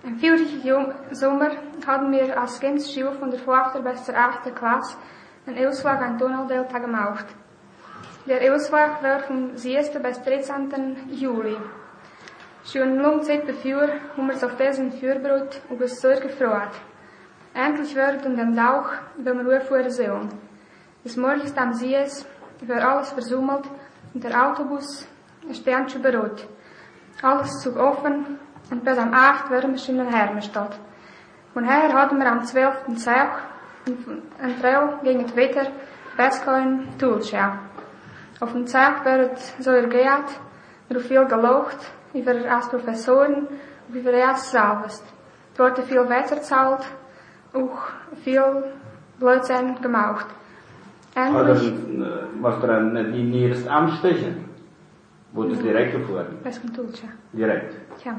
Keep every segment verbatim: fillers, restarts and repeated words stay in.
Im vorigen Sommer hadden wir als ganze Schule von der fünften bis zur achten Klasse einen Ausflug an Donaudelta gemacht. Der Ausflug war vom siebten bis dreizehnten Juli. Schon eine lange Zeit bevor haben wir uns auf diesen Führbrot und uns sehr gefreut. Endlich wird um den Tag, wenn wir auffahren sollen. Des Morgens am Sies war alles versummelt und der Autobus stand schon bereit. Alles zog offen und bis am acht waren wir schon in der Hermenstadt. Von her hatten wir am zwölften Tag ein Trail gegen das Wetter bis in Tulcha. Auf dem Tag wird so ergeht, wir viel gelacht über als Professoren und über das selbst. Es wurde viel Wetter gezahlt, auch viel Blödsinn gemacht. Endlich... Was er nicht in ihr Amtstechen? Wurde direkt gefahren? Bis in Tulcha. Direkt? Ja.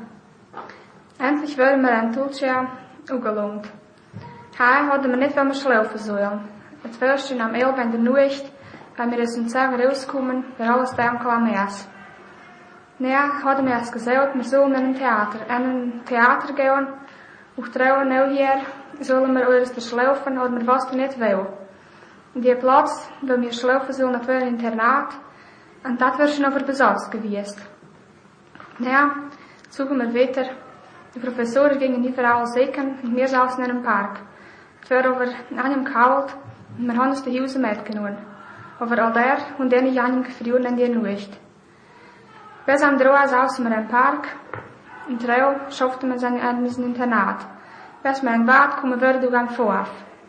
Endlich waren wir in Tulcha angelangt. Hier hadden wir nicht, wenn wir schlafen sollen. Het was schon am elf in der Nacht, wenn wir aus dem Zimmer rauskommen, war alles dunkel am Eis. Ja, hadden wir es gesagt, wir sollen in ein Theater, in ein Theater gehen, und trouwen nou hier, sollen wir uns schlafen, hadden wir was nicht will. Und die Platz, wo wir schlafen sollen, das war ein Internat, und das war schon over besetzt gewesen. Ja, zogen wir weiter. Die Professoren gingen überall sicken, und wir saßen in einem Park. Es war over einem kalt, und wir haben uns die Hause mitgenommen. Over all der, und dann in einem Gefrieren in die Nacht. Bis am Droh saßen wir im Park, und Trail schafften wir in einem Internat. Bis wir in Bad kommen würden, durch am Vorf.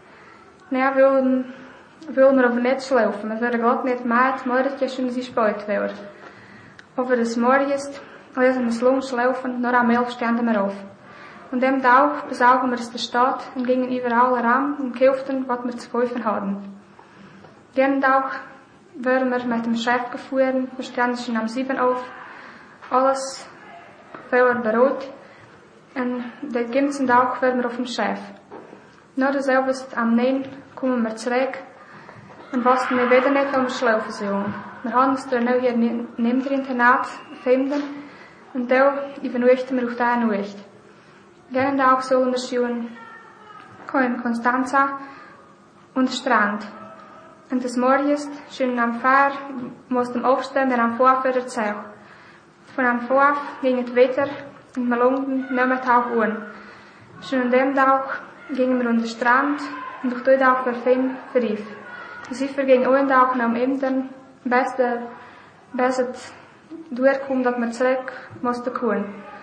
Ja, wilden, wilden wir aber nicht schlafen. Wir würden Gott nicht mehr, morgen schon sie spät werden. Over des Morgens, als wir lang schlafen, nur am elf standen wir auf. Und dem Tag besaugen wir es der Stadt und gingen überall ran und kauften, was wir zu kaufen hatten. Den Tag waren wir mit dem Chef gefahren, wir standen schon am sieben auf, alles war bereit, und den ganzen Tag waren wir auf dem Chef. Nur selbst am neun kommen wir zurück, und wussten wir wieder nicht, wo wir schlafen sollen. Wir haben uns dann hier neben dem Internat finden, und da übernachten wir auf dieser Nacht. Den Tag sollen wir schon in Constanza und Strand. Und des Morgens, schon am Fahr, mussten wir aufstehen, wir am Vorf wieder zurück. Von am Vorf ging es weiter, und wir langten Nachmittag an. Schon an dem Tag gingen wir an den Strand, und durch den Tag war viel verrief. Sie vergingen einen Tag nach dem Ämtern, bis, bis es durchkommt, dass wir zurück mussten kommen.